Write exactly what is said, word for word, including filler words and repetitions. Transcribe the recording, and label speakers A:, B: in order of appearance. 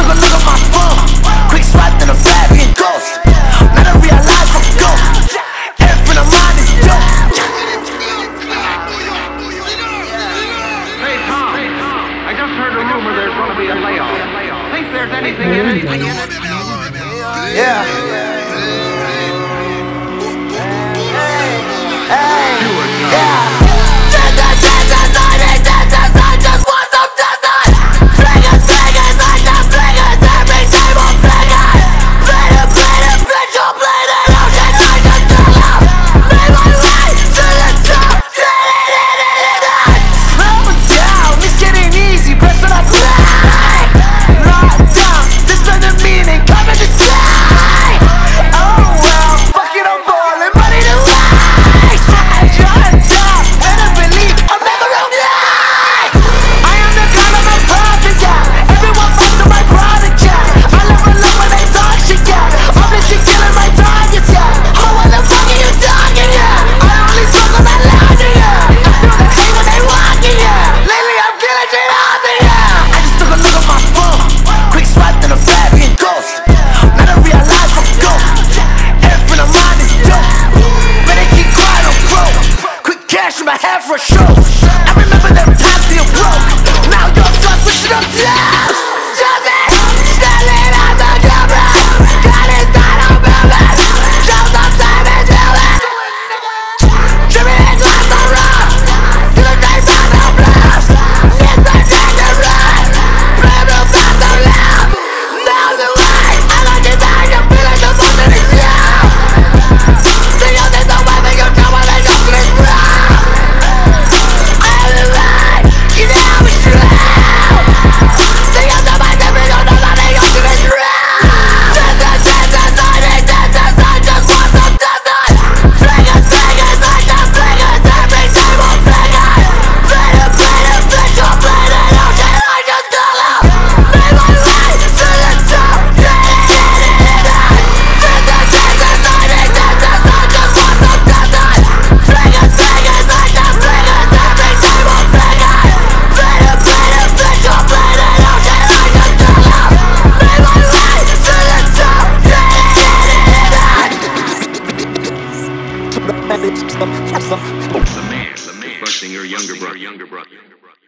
A: took a look at my phone. Quick swipe, then a Fabian ghost. Now I realize I'm gold. Everything I'm on is dope.
B: Hey Tom, I just heard a rumor there's going to be a layoff. Think there's anything in it?
A: Yeah. Hey, yeah. In my head for a show. I remember them times being broke. Now you're just switching up jobs. Just it, standing on the camera. God is not a movement. Show some time and do it. Jimmy is like the rough. To the days of the blues. It's the day to run. Blame you for the love. Now the way. I like it that you feel like the moment is you. The only the way that you know what I don't get wrong.
C: The man, the man, busting your younger brother, younger brother.